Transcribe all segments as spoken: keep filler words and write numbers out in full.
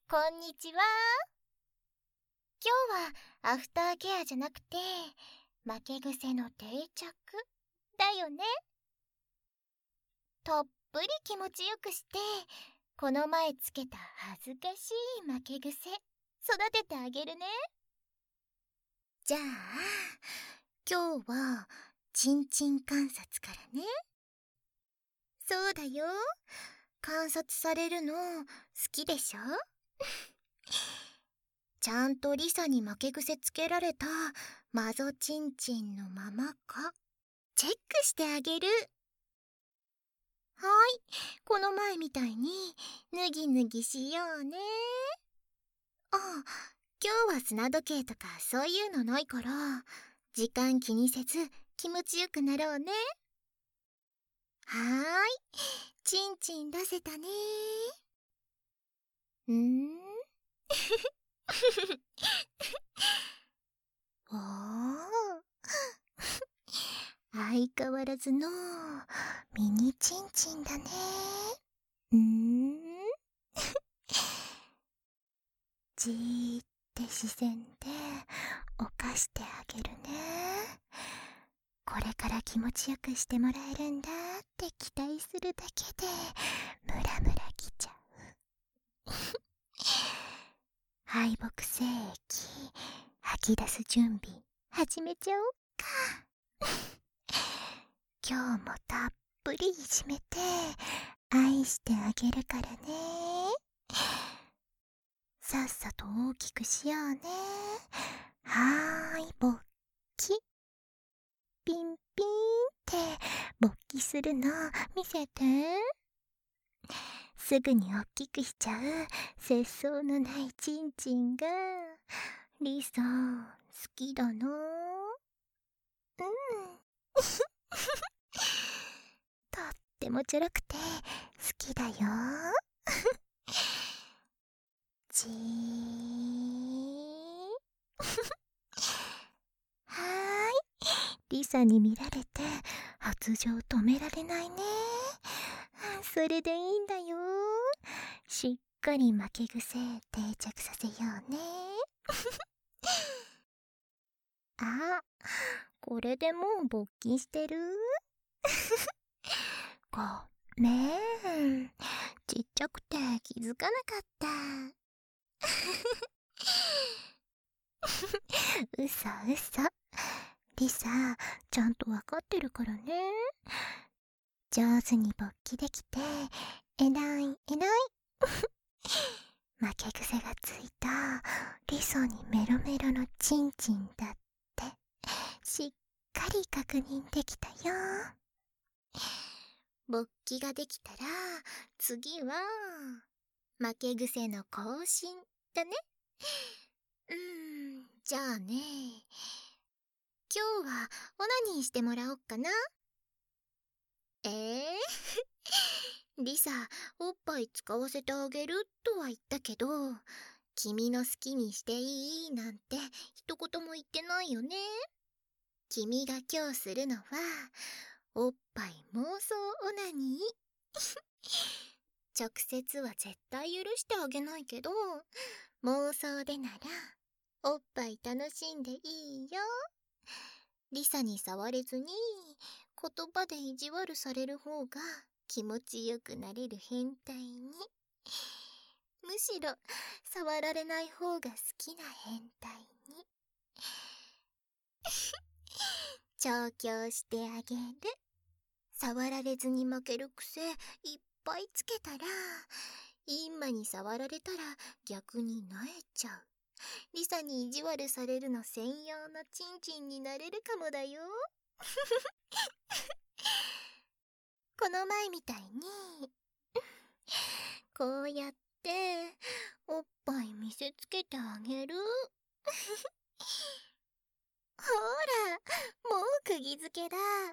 こんにちは。今日はアフターケアじゃなくて負け癖の定着だよね。たっぷり気持ちよくして、この前つけた恥ずかしい負け癖育ててあげるね。じゃあ今日はちんちん観察からね。そうだよ、観察されるの好きでしょちゃんとリサに負け癖つけられたマゾチンチンのままかチェックしてあげる。はい、この前みたいに脱ぎ脱ぎしようね。あ、今日は砂時計とかそういうのないから、時間気にせず気持ちよくなろうね。はーい、チンチン出せたね。んーおー相変わらずのミニチンチンだね。んーじーって視線で犯してあげるね。これから気持ちよくしてもらえるんだって期待するだけでムラムラきちゃう敗北精液吐き出す準備始めちゃおうか今日もたっぷりいじめて愛してあげるからね。さっさと大きくしようね。はーい、勃起。ピンピンって勃起するの見せて。すぐに大きくしちゃう節操のないチンチンがリサ好きだな。うんとってもちょろくて好きだよじーはーい、リサに見られて発情止められないね。それでいいんだよ。しっかり負け癖定着させようねあ、これでもう勃起してるごめん、ちっちゃくて気づかなかったうそうそ、リサちゃんとわかってるからね。上手に勃起できてえらいえらい負け癖がついたリサにメロメロのチンチンだってしっかり確認できたよ。勃起ができたら次は負け癖の更新だね。うーん、じゃあね、今日はオナニーしてもらおっかな。えー、リサ、おっぱい使わせてあげるとは言ったけど、君の好きにしていいなんて一言も言ってないよね。君が今日するのはおっぱい妄想オナニー直接は絶対許してあげないけど、妄想でならおっぱい楽しんでいいよ。リサに触れずに言葉で意地悪される方が気持ちよくなれる変態に、むしろ触られない方が好きな変態に調教してあげる。触られずに負ける癖いっぱいつけたら、インマに触られたら逆に萎えちゃう。リサに意地悪されるの専用のチンチンになれるかもだよこの前みたいにこうやっておっぱい見せつけてあげるほら、もう釘付けだ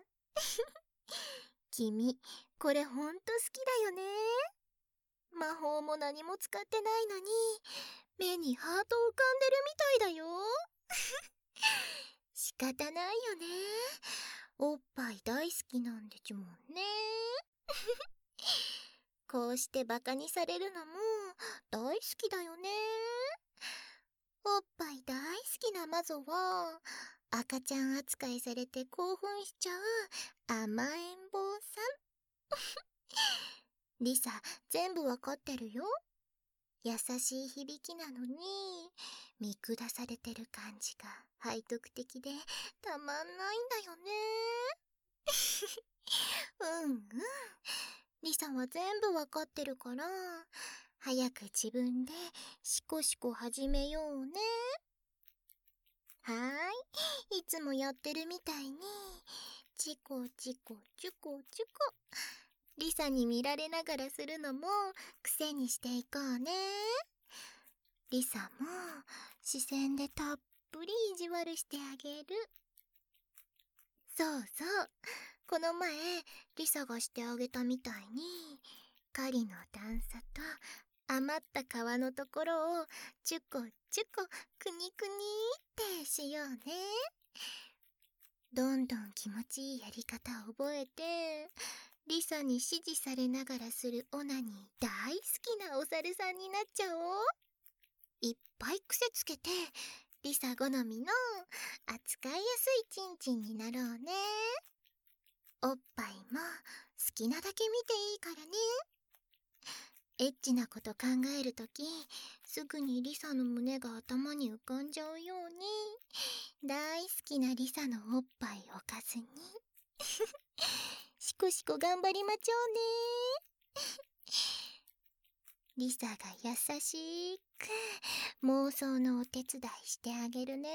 君、これほんと好きだよね。魔法も何も使ってないのに目にハート浮かんでるみたいだよ仕方ないよね。おっぱい大好きなんでちゅもんねこうしてバカにされるのも大好きだよね。おっぱい大好きなマゾは赤ちゃん扱いされて興奮しちゃう甘えん坊さん。リサ、全部わかってるよ。優しい響きなのに見下されてる感じが背徳的でたまんないんだよね。うんうん、リサは全部わかってるから早く自分でシコシコ始めようね。はーい、いつもやってるみたいにチコチコチュコチュコリサに見られながらするのも癖にしていこうね。リサも視線でたっぷり意地悪してあげる。そうそう、この前リサがしてあげたみたいに狩りの段差と余った皮のところをチュコチュコクニクニってしようね。どんどん気持ちいいやり方を覚えてリサに指示されながらするオナニー大好きなお猿さんになっちゃおう。いっぱい癖つけてリサ好みの扱いやすいチンチンになろうね。おっぱいも好きなだけ見ていいからね。エッチなこと考えるときすぐにリサの胸が頭に浮かんじゃうように大好きなリサのおっぱいおかずにシコシコ頑張りまちょうね。リサが優しく妄想のお手伝いしてあげるね。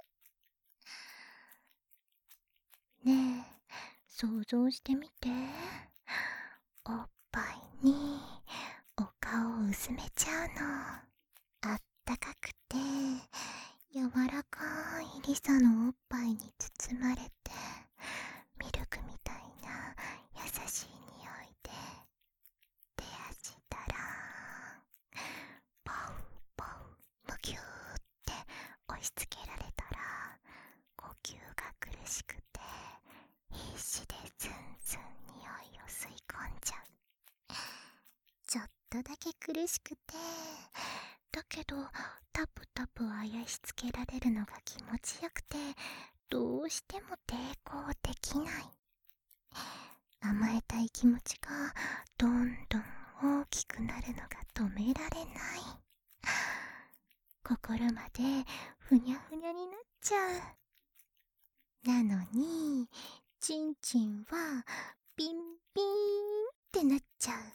ねえ、想像してみて。おっぱいにお顔を薄めちゃうの。あったかくて柔らかいリサのおっぱいに包まれてミルクみたいな優しい匂いで手足たらパウパウムギューって押し付けられたら呼吸が苦しくて必死でズンズン匂いを吸い込んじゃう。ちょっとだけ苦しくてだけどタプタプあやしつけられるのが気持ちよくてどうしても抵抗できない。甘えたい気持ちがどんどん大きくなるのが止められない。心までふにゃふにゃになっちゃう。なのにチンチンはピンピーンってなっちゃう。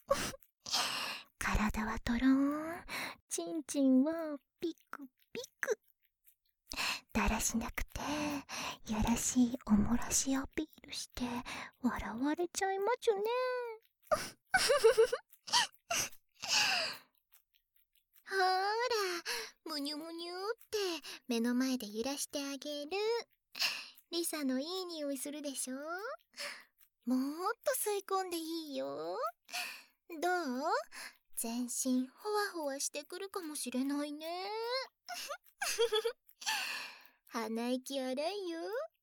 体はトローン、チンチンはピクピク。だらしなくてやらしいおもらしアピールして笑われちゃいまちゅね。ほーら、むにゅむにゅって目の前で揺らしてあげる。リサのいい匂いするでしょ。もっと吸い込んでいいよ。どう？全身ほわほわしてくるかもしれないね。鼻息荒いよ。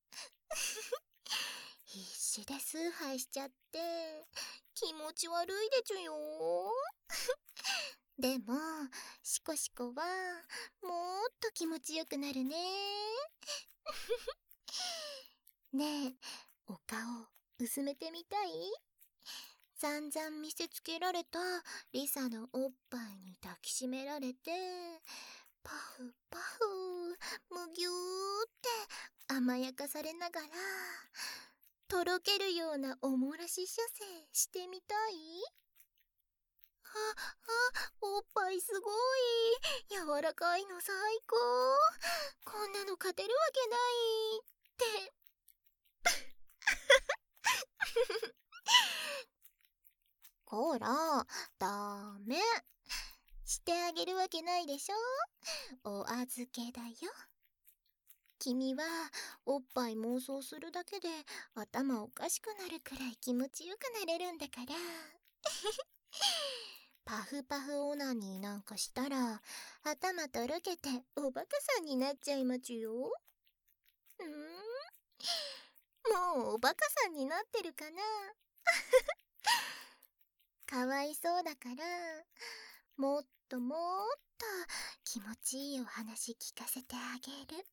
必死で崇拝しちゃって気持ち悪いでちゅよ。でもシコシコはもっと気持ちよくなるね。ねえ、お顔薄めてみたい？散々見せつけられたリサのおっぱいに抱きしめられてパフパフむぎゅーって甘やかされながらとろけるようなおもらし射精してみたい？あ、あ、おっぱいすごい柔らかいの最高。こんなの勝てるわけないってこら、ダメ。してあげるわけないでしょ。お預けだよ。君はおっぱい妄想するだけで頭おかしくなるくらい気持ちよくなれるんだから。パフパフオナニーなんかしたら頭とろけておバカさんになっちゃいまちゅよ。ん？もうおバカさんになってるかな。かわいそうだからもっともっと気持ちいいお話聞かせてあげる。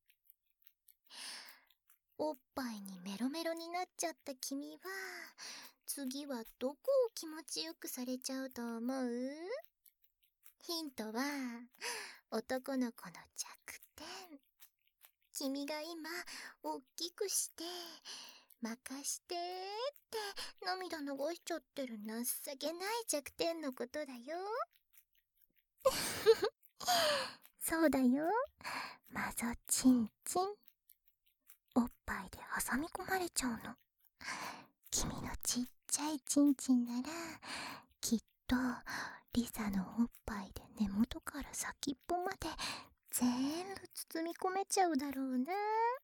おっぱいにメロメロになっちゃった君は、次はどこを気持ちよくされちゃうと思う？ヒントは、男の子の弱点。君が今、おっきくして、任してって涙流しちゃってる情けない弱点のことだよ。そうだよ。マゾチンチン。おっぱいで挟み込まれちゃうの。君のちっちゃいチンチンなら、きっとリサのおっぱいで根元から先っぽまで全部包み込めちゃうだろうな。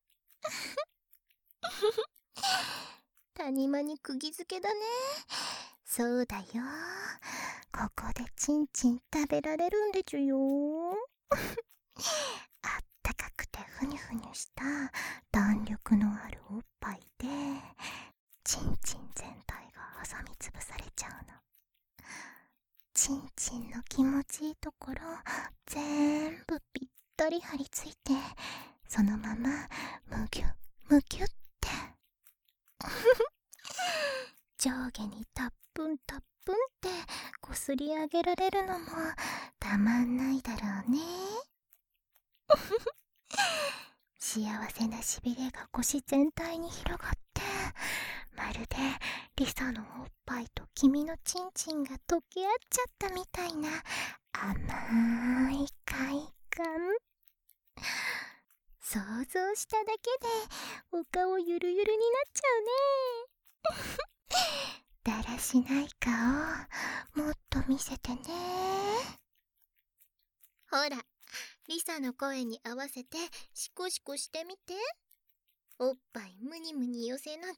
谷間に釘付けだね。そうだよ。ここでチンチン食べられるんでちゅよ。あったかくてふにゅふにゅした弾力のあるおっぱいでチンチン全体が挟みつぶされちゃうの。チンチンの気持ちいいところ全部ぴったり張り付いて、そのままむぎゅむぎゅって上下にたっぷんたっぷんってこすり上げられるのもたまんないだろうね。幸せなしびれが腰全体に広がって、まるでリサのおっぱいと君のチンチンが溶け合っちゃったみたいな甘い快感。想像しただけでお顔ゆるゆるになっちゃうね。だらしない顔もっと見せてね。ほら、リサの声に合わせてシコシコしてみて。おっぱいムニムニ寄せながら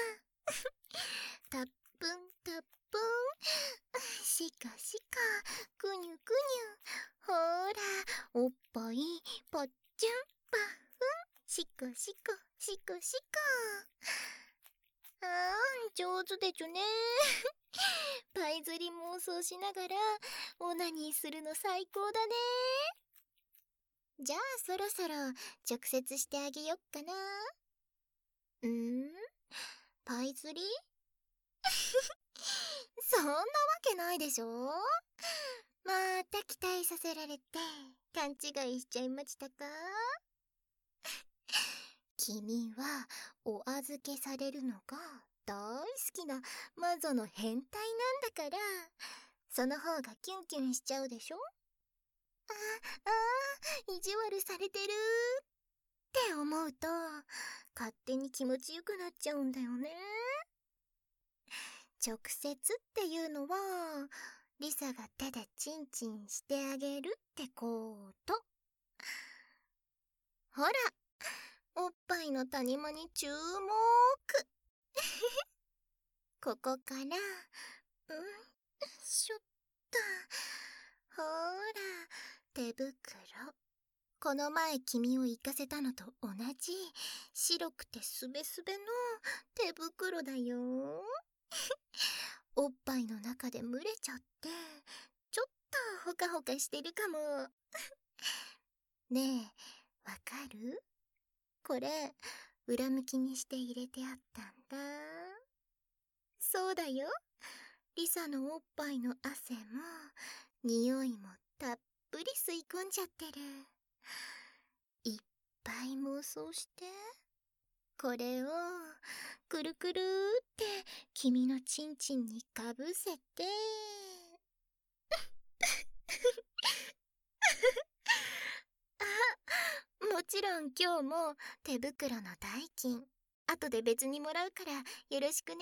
たっぷんたっぷん、しかしかくにゅくにゅ。ほら、おっぱいぽっちゅんぱふん、しこしこしこしこ。あー、上手でちゅね。パイ釣り妄想しながらオナニーするの最高だね。じゃあそろそろ直接してあげよっかな。んー、パイ釣り？そんなわけないでしょ。また期待させられて勘違いしちゃいましたか？君はお預けされるのが大好きな魔女の変態なんだから、その方がキュンキュンしちゃうでしょ。ああ、意地悪されてるって思うと勝手に気持ちよくなっちゃうんだよね。直接っていうのはリサが手でチンチンしてあげるってこと。ほら、おっぱいの谷間に注目。ここから、うん、しょっと。ほら、手袋。この前君を行かせたのと同じ白くてすべすべの手袋だよ。おっぱいの中で蒸れちゃってちょっとほかほかしてるかも。ねえ、わかる？これ裏向きにして入れてあったんだ。そうだよ。リサのおっぱいの汗も匂いもたっぷり吸い込んじゃってる。いっぱい妄想して。これをくるくるって君のチンチンにかぶせてあ、もちろん今日も手袋の代金後で別にもらうからよろしくね。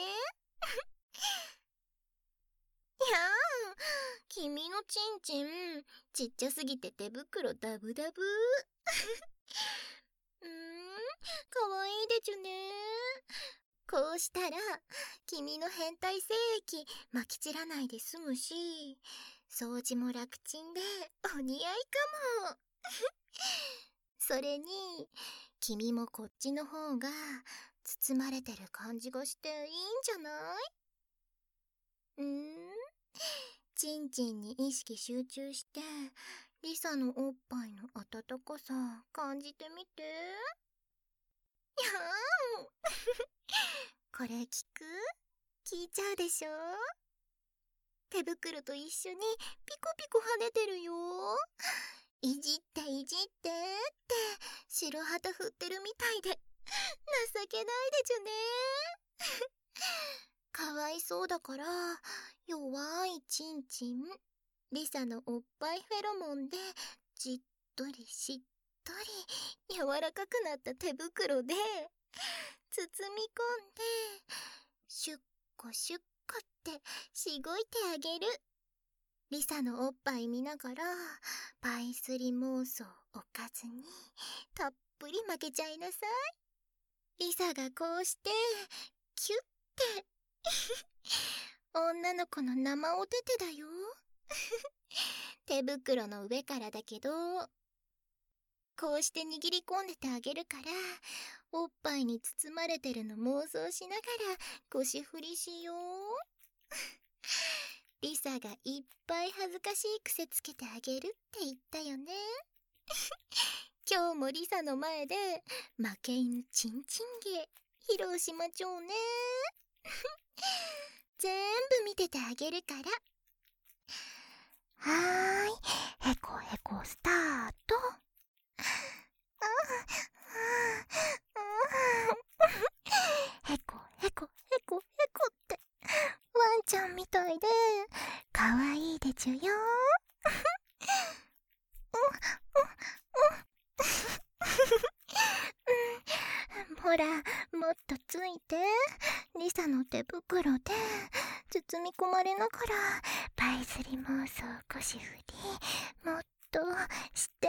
いやー、君のチンチンちっちゃすぎて手袋ダブダブ。うーん、かわいいでちゅね。こうしたら君の変態精液まき散らないで済むし、掃除も楽ちんでお似合いかも。それに君もこっちの方が包まれてる感じがしていいんじゃない？んー、 チンチンに意識集中して、リサのおっぱいの温かさ感じてみて。やーんこれ聞く？聞いちゃうでしょ？手袋と一緒にピコピコ跳ねてるよ。いじっていじってって白旗振ってるみたいで情けないでちゅね。かわいそうだから弱いチンチン、リサのおっぱいフェロモンでじっとりしっとり柔らかくなった手袋で包み込んでシュッコシュッコってしごいてあげる。リサのおっぱい見ながらパイスリ妄想おかずにたっぷり負けちゃいなさい。リサがこうしてキュッて女の子の生おててだよ。手袋の上からだけど、こうして握り込んでてあげるから、おっぱいに包まれてるの妄想しながら腰振りしよう。リサがいっぱい恥ずかしい癖つけてあげるって言ったよね。今日もリサの前で負け犬チンチン芸披露しまちょうね。全部見ててあげるから。はーい、へこへこスタート。へこへこへこへこってワンちゃんみたいでかわいいでちゅよ。ほら、もっとついて。リサの手袋で包み込まれながらパイスリ妄想腰振りもっとして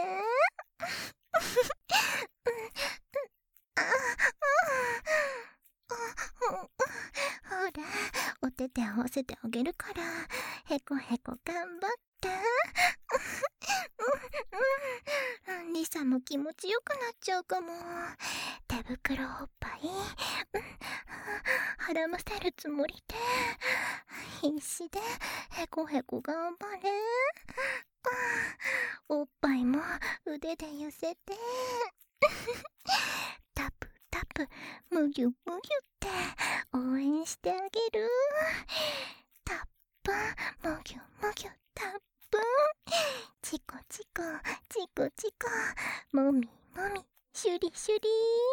ほら、お手手合わせてあげるからへこへこ頑張って。リサも気持ちよくなっちゃうかも。手袋おっぱい絡ませるつもりで必死でへこへこ頑張れ。おっぱいも腕で寄せてタプタプむぎゅむぎゅって応援してあげる。タップむぎゅむぎゅタップチコチコチコチコもみもみシュリシュリ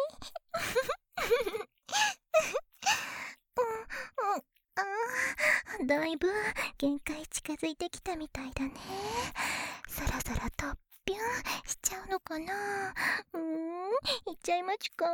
うんうん、あーだいぶ限界近づいてきたみたいだね。そろそろトッピュンしちゃうのかな。うーん、いっちゃいまちか。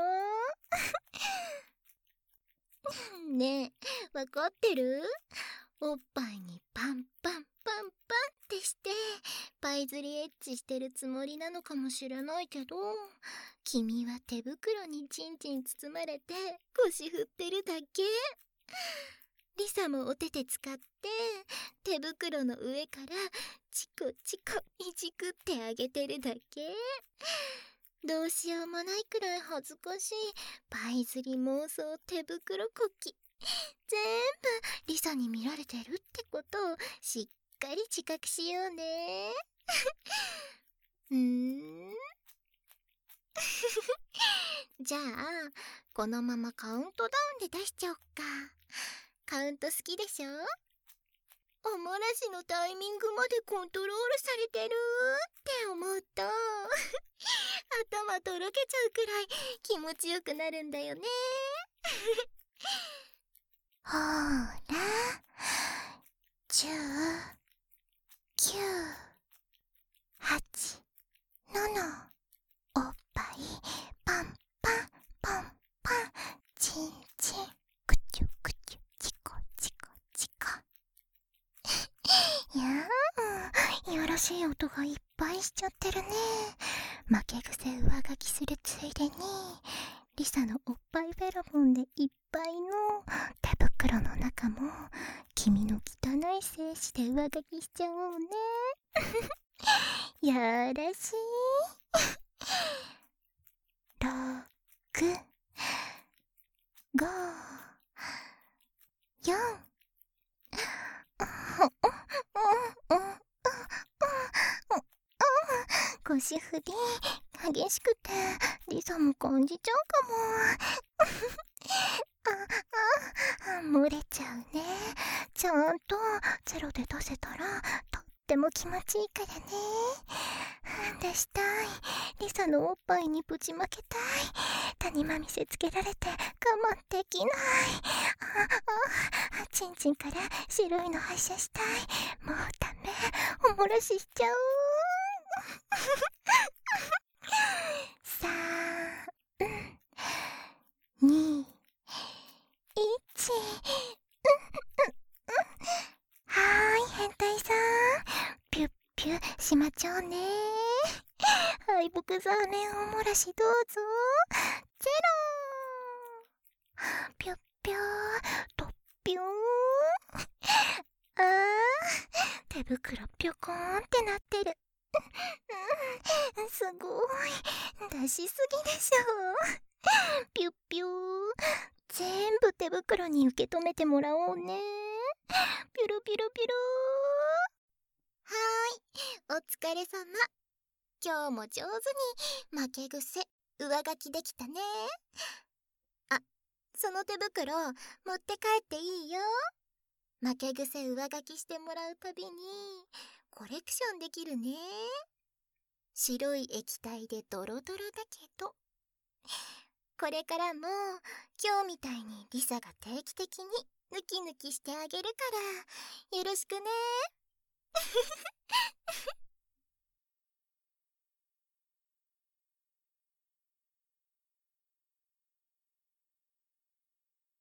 ねえ、わかってる？おっぱいにパンパンパンパンってしてパイズリエッチしてるつもりなのかもしれないけど、君は手袋にチンチン包まれて腰振ってるだけ。リサもお手手使って手袋の上からチコチコいじくってあげてるだけ。どうしようもないくらい恥ずかしいパイズリ妄想手袋こき。全部リサに見られてるってことをしっかり自覚しようね。うーんじゃあこのままカウントダウンで出しちゃおっか。カウント好きでしょ？おもらしのタイミングまでコントロールされてるって思うと頭とろけちゃうくらい気持ちよくなるんだよね。ほーら、じゅう、きゅう、はち、なな、おっぱいパンパンパンパンチンチンクチュクチュチコチコチコ。いやー、いやらしい音がいっぱいしちゃってるね。負け癖上書きするついでにリサのおっぱいフェロモンでいっぱいの手袋の中も君の汚い精子で上書きしちゃおうね。やらしい。ろく、ご、よん、 うんうんうんうん腰振り激しくてリサも感じちゃうかも。ああ漏れちゃうね。ちゃんとゼロで出せたらとっても気持ちいいからね。出したい。リサのおっぱいにぶちまけたい。谷間見せつけられて我慢できない。ああチンチンから白いの発射したい。もうダメ、おもらししちゃう。さんにいちはーい、変態さんピュッピュしまちょうね。敗北残念おもらしどうぞ。ゼロピュッピューとっぴゅーん。あー手袋ピョコーンってなってる。うん、すごい出しすぎでしょ。ピュッピュー全部手袋に受け止めてもらおうね。ピュルピュルピュルー。はーい、お疲れ様。今日も上手に負け癖上書きできたね。あ、その手袋持って帰っていいよ。負け癖上書きしてもらうたびにコレクションできるね。白い液体でドロドロだけど、これからも今日みたいにリサが定期的にヌキヌキしてあげるからよろしくね。